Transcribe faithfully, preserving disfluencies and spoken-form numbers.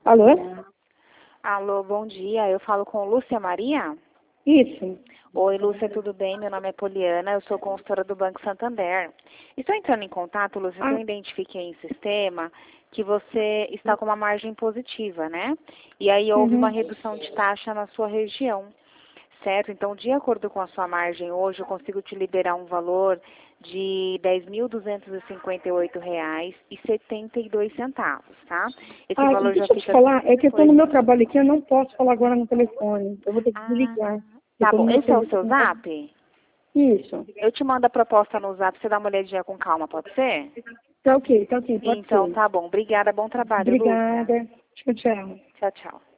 Alô? Alô, bom dia. Eu falo com Lúcia Maria? Isso. Oi, Lúcia, tudo bem? Meu nome é Poliana, eu sou consultora do Banco Santander. Estou entrando em contato, Lúcia, porque Ah, eu identifiquei em sistema que você está com uma margem positiva, né? E aí houve uma uhum. redução de taxa na sua região, certo? Então, de acordo com a sua margem hoje, eu consigo te liberar um valor de dez mil duzentos e cinquenta e oito reais e setenta e dois centavos, tá? Esse Ah, valor já deixa eu te fica... falar, é que eu estou no Oi. meu trabalho aqui, eu não posso falar agora no telefone. Eu vou ter que Ah, desligar. Eu tá estou no bom. meu Esse é o serviço seu aqui no trabalho. zap? Isso. Eu te mando a proposta no zap, você dá uma olhadinha com calma, pode ser? Tá ok, tá ok, pode Então ser. tá bom. Obrigada, bom trabalho, Lúcia. Obrigada. Tchau, tchau. Tchau, tchau.